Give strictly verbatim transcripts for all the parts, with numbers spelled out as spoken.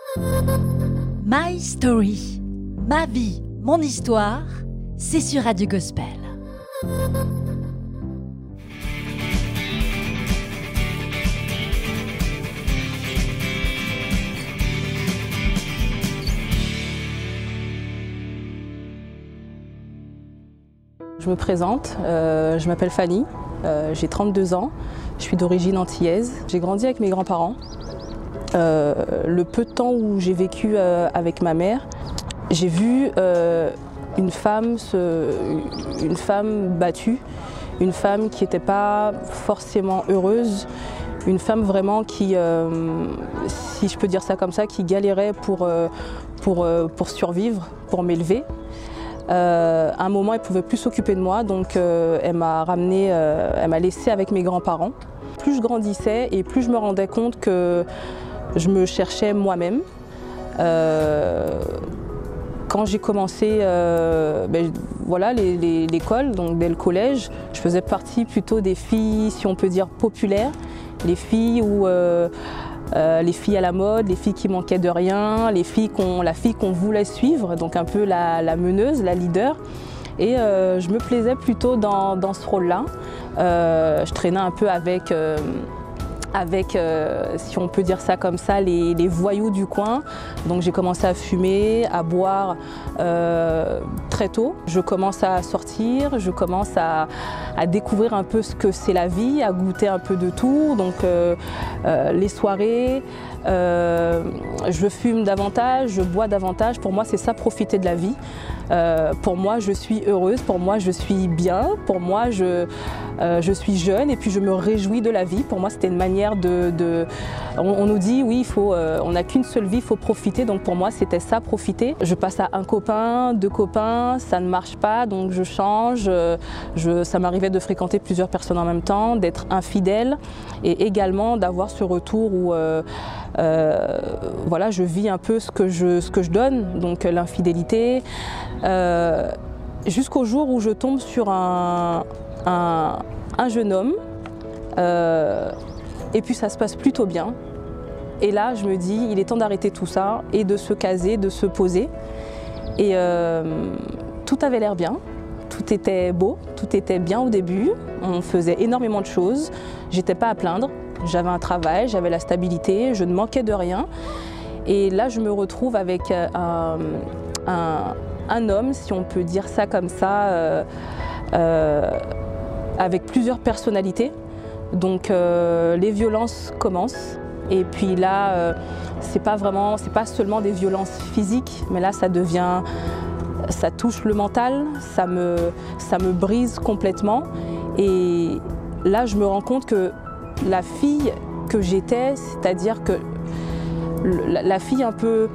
My Story, ma vie, mon histoire, c'est sur Radio Gospel. Je me présente, euh, je m'appelle Fanny, euh, j'ai trente-deux ans, je suis d'origine antillaise. J'ai grandi avec mes grands-parents. Euh, le peu de temps où j'ai vécu euh, avec ma mère, j'ai vu euh, une femme, se, une femme battue, une femme qui n'était pas forcément heureuse, une femme vraiment qui, euh, si je peux dire ça comme ça, qui galérait pour, euh, pour, euh, pour survivre, pour m'élever. Euh, à un moment, elle ne pouvait plus s'occuper de moi, donc euh, elle m'a ramenée, euh, elle m'a laissée avec mes grands-parents. Plus je grandissais et plus je me rendais compte que je me cherchais moi-même. Euh, quand j'ai commencé euh, ben, voilà, l'école, donc dès le collège, je faisais partie plutôt des filles, si on peut dire, populaires. Les filles où euh, Euh, les filles à la mode, les filles qui manquaient de rien, les filles qu'on, la fille qu'on voulait suivre, donc un peu la, la meneuse, la leader. Et euh, je me plaisais plutôt dans, dans ce rôle-là. Euh, je traînais un peu avec, euh, avec euh, si on peut dire ça comme ça, les, les voyous du coin. Donc j'ai commencé à fumer, à boire euh, très tôt. Je commence à sortir, je commence à, à découvrir un peu ce que c'est la vie, à goûter un peu de tout. Donc euh, euh, les soirées, euh, je fume davantage, je bois davantage. Pour moi, c'est ça, profiter de la vie. Euh, pour moi, je suis heureuse, pour moi, je suis bien, pour moi, je, euh, je suis jeune et puis je me réjouis de la vie. Pour moi, c'était une manière de... de on, on nous dit, oui, il faut, euh, on n'a qu'une seule vie, il faut profiter. Donc pour moi, c'était ça, profiter. Je passe à un copain, deux copains, ça ne marche pas, donc je change. Je, ça m'arrivait de fréquenter plusieurs personnes en même temps, d'être infidèle et également d'avoir ce retour où euh, euh, voilà, je vis un peu ce que je, ce que je donne, donc l'infidélité. Euh, jusqu'au jour où je tombe sur un, un, un jeune homme euh, et puis ça se passe plutôt bien et là je me dis il est temps d'arrêter tout ça et de se caser, de se poser et euh, tout avait l'air bien, tout était beau, tout était bien au début, on faisait énormément de choses, j'étais pas à plaindre, j'avais un travail, j'avais la stabilité, je ne manquais de rien et là je me retrouve avec un, un un homme, si on peut dire ça comme ça, euh, euh, avec plusieurs personnalités. Donc euh, les violences commencent. Et puis là, euh, c'est pas vraiment, c'est pas seulement des violences physiques, mais là ça devient, ça touche le mental, ça me, ça me brise complètement. Et là, je me rends compte que la fille que j'étais, c'est-à-dire que la, la fille un peu,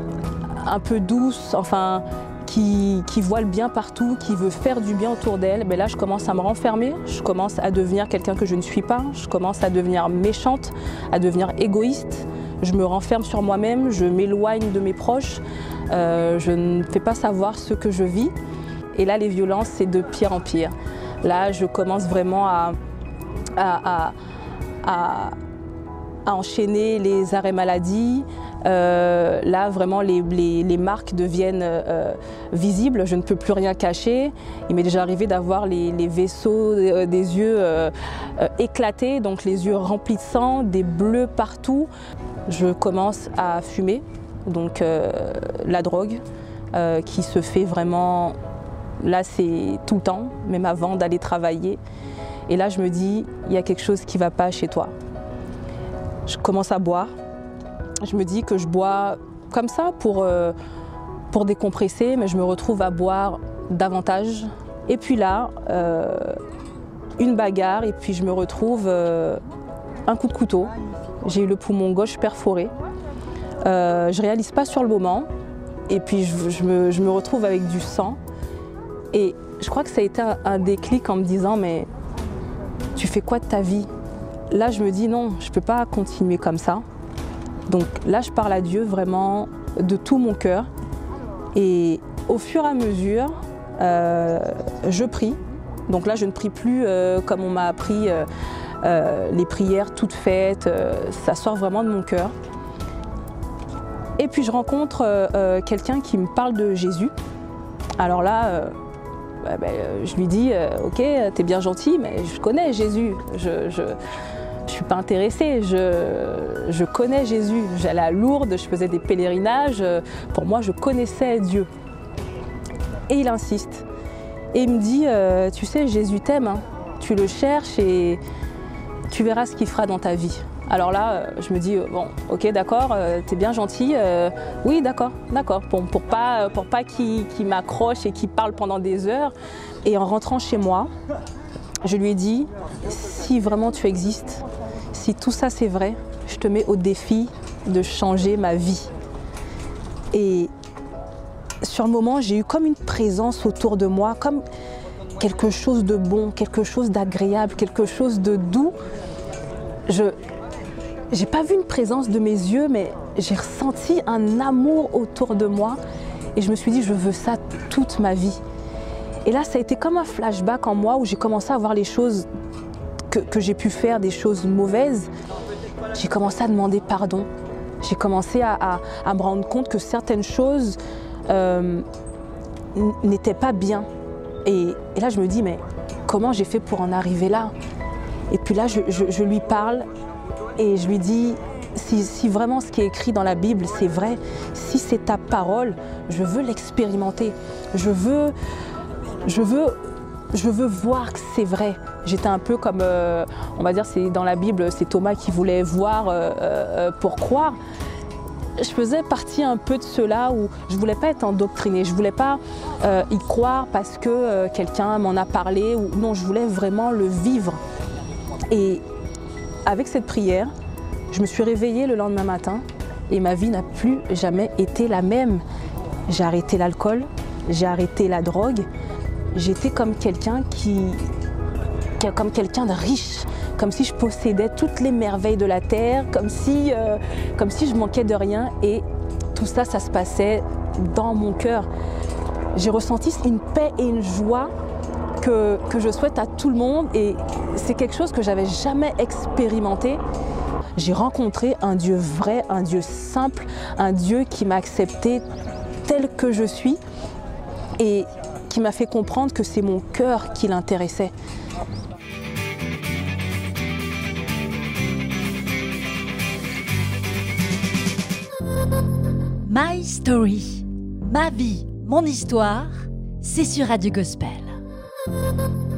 un peu douce, enfin. Qui, qui voit le bien partout, qui veut faire du bien autour d'elle, mais là je commence à me renfermer, je commence à devenir quelqu'un que je ne suis pas, je commence à devenir méchante, à devenir égoïste, je me renferme sur moi-même, je m'éloigne de mes proches, euh, je ne fais pas savoir ce que je vis et là les violences c'est de pire en pire. Là je commence vraiment à, à, à, à, à enchaîner les arrêts maladie. Euh, là vraiment les, les, les marques deviennent euh, visibles, je ne peux plus rien cacher. Il m'est déjà arrivé d'avoir les, les vaisseaux euh, des yeux euh, euh, éclatés, donc les yeux remplis de sang, des bleus partout. Je commence à fumer, donc euh, la drogue euh, qui se fait vraiment, là c'est tout le temps, même avant d'aller travailler. Et là je me dis, il y a quelque chose qui ne va pas chez toi. Je commence à boire. Je me dis que je bois comme ça pour, euh, pour décompresser, mais je me retrouve à boire davantage. Et puis là, euh, une bagarre et puis je me retrouve euh, un coup de couteau. J'ai eu le poumon gauche perforé. Euh, je ne réalise pas sur le moment et puis je, je, me, je me retrouve avec du sang. Et je crois que ça a été un, un déclic en me disant mais tu fais quoi de ta vie? Là je me dis non, je ne peux pas continuer comme ça. Donc là, je parle à Dieu vraiment de tout mon cœur. Et au fur et à mesure, euh, je prie. Donc là, je ne prie plus euh, comme on m'a appris euh, euh, les prières toutes faites. Euh, ça sort vraiment de mon cœur. Et puis je rencontre euh, quelqu'un qui me parle de Jésus. Alors là, euh, bah, bah, je lui dis euh, « Ok, t'es bien gentil, mais je connais Jésus. Je, je, je suis pas intéressée. Je, je connais Jésus. J'allais à Lourdes, je faisais des pèlerinages. Pour moi, je connaissais Dieu. » Et il insiste. Et il me dit euh, « Tu sais, Jésus t'aime. Hein. Tu le cherches et tu verras ce qu'il fera dans ta vie. » Alors là, je me dis, bon, ok, d'accord, euh, t'es bien gentil, euh, oui, d'accord, d'accord, pour, pour pas, pour pas qu'il qu'il m'accroche et qu'il parle pendant des heures. Et en rentrant chez moi, je lui ai dit, si vraiment tu existes, si tout ça c'est vrai, je te mets au défi de changer ma vie. Et sur le moment, j'ai eu comme une présence autour de moi, comme quelque chose de bon, quelque chose d'agréable, quelque chose de doux. Je J'ai pas vu une présence de mes yeux, mais j'ai ressenti un amour autour de moi et je me suis dit, je veux ça toute ma vie. Et là, ça a été comme un flashback en moi où j'ai commencé à voir les choses que, que j'ai pu faire, des choses mauvaises. J'ai commencé à demander pardon. J'ai commencé à, à, à me rendre compte que certaines choses euh, n'étaient pas bien. Et, et là, je me dis, mais comment j'ai fait pour en arriver là? Et puis là, je, je, je lui parle. Et je lui dis, si, si vraiment ce qui est écrit dans la Bible, c'est vrai, si c'est ta parole, je veux l'expérimenter. Je veux, je veux, je veux voir que c'est vrai. J'étais un peu comme, euh, on va dire, c'est dans la Bible, c'est Thomas qui voulait voir euh, euh, pour croire. Je faisais partie un peu de ceux-là où je ne voulais pas être endoctrinée, je ne voulais pas euh, y croire parce que euh, quelqu'un m'en a parlé. Ou, non, je voulais vraiment le vivre. Et avec cette prière, je me suis réveillée le lendemain matin et ma vie n'a plus jamais été la même. J'ai arrêté l'alcool, j'ai arrêté la drogue. J'étais comme quelqu'un qui, comme quelqu'un de riche, comme si je possédais toutes les merveilles de la terre, comme si, euh, comme si je manquais de rien. Et tout ça, ça se passait dans mon cœur. J'ai ressenti une paix et une joie Que, que je souhaite à tout le monde et c'est quelque chose que j'avais jamais expérimenté. J'ai rencontré un Dieu vrai, un Dieu simple, un Dieu qui m'a accepté tel que je suis et qui m'a fait comprendre que c'est mon cœur qui l'intéressait. My Story, ma vie, mon histoire, c'est sur Radio Gospel.